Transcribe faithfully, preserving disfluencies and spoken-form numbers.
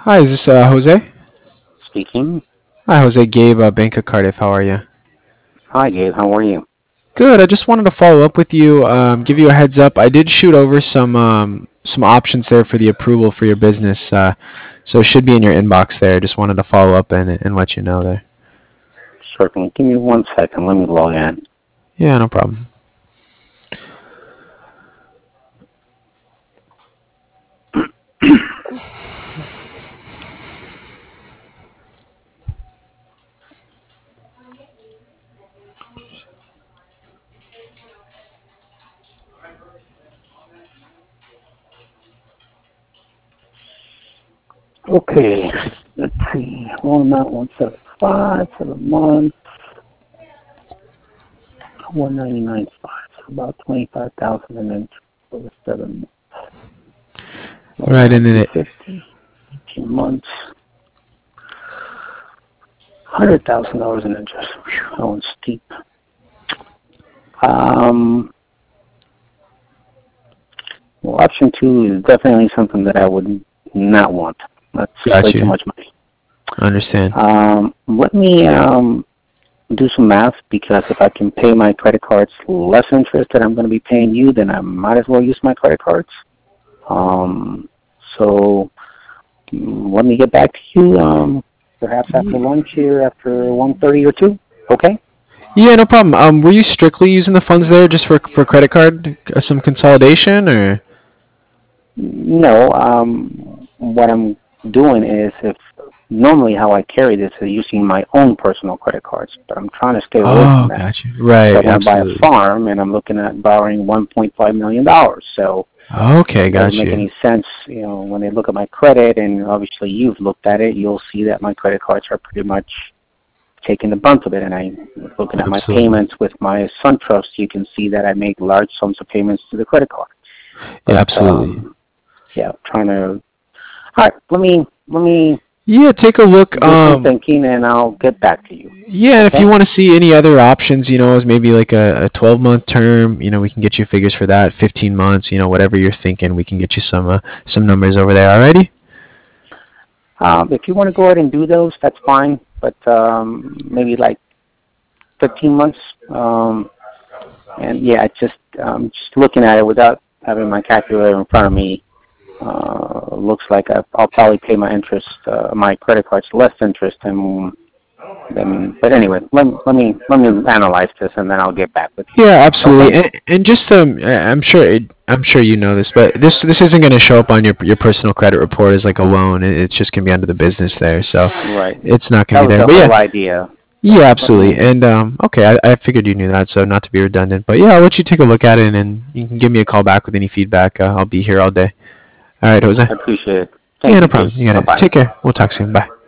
Hi, is this uh, Jose? Speaking. Hi, Jose. Gabe, uh, Bank of Cardiff. How are you? Hi, Gabe. How are you? Good. I just wanted to follow up with you, um, give you a heads up. I did shoot over some um, some options there for the approval for your business, uh, so it should be in your inbox there. Just wanted to follow up and and let you know there. Certainly. Give me one second. Let me log in. Yeah, no problem. Okay. Let's see. Loan amount one seventy five for the month. One ninety nine five. So about twenty five thousand and then for the seven months. Loan Right, amount and then two it. fifty. Eighteen months. Hundred thousand dollars in interest. Whew, that one's steep. Um. Well, option two is definitely something that I would not want. That's way Got too you. much money. I understand. Um, let me um, do some math because if I can pay my credit cards less interest that I'm going to be paying you, then I might as well use my credit cards. Um, so mm, let me get back to you um, perhaps after lunch here after one thirty or two. Okay? Yeah, no problem. Um, were you strictly using the funds there just for for credit card, uh, some consolidation, or? No, um, what I'm doing is if normally how I carry this is using my own personal credit cards, but I'm trying to stay away from Oh, that. got you. So I Right, want to buy a absolutely. farm, and I'm looking at borrowing one point five million dollars. So Okay, it doesn't got make you. any sense, you know, when they look at my credit, and obviously you've looked at it, you'll see that my credit cards are pretty much taking the brunt of it. And I, looking at my Absolutely. payments with my SunTrust, you can see that I make large sums of payments to the credit card. Yeah, But absolutely. um, yeah, trying to. All right, let me let me Yeah, take a look. do some Um, thinking, and I'll get back to you. yeah, and if you Okay? want to see any other options, you know, as maybe like a, a twelve month term, you know, we can get you figures for that. fifteen months, you know, whatever you're thinking, we can get you some uh, some numbers over there. Alrighty? Um, if you want to go ahead and do those, that's fine. But um, maybe like fifteen months. Um, and yeah, it's just um, just looking at it without having my calculator in front of me. Uh, looks like I- I'll probably pay my interest, uh, my credit cards less interest than than. But anyway, let let me let me analyze this, and then I'll get back with you. Yeah, Okay? absolutely. And, and just um, I- I'm sure it, I'm sure you know this, but this this isn't going to show up on your your personal credit report as like a loan. It, it's just going to be under the business there, so Right. it's not going That to be was there. the But whole yeah, idea. yeah, But let absolutely. me. And um, okay, I, I figured you knew that, so not to be redundant. But yeah, I'll let you take a look at it, and you can give me a call back with any feedback. Uh, I'll be here all day. All right, Jose. I appreciate it. Yeah, Thank no you, Gabe. problem. You got Bye it. bye. Take care. We'll talk soon. Bye.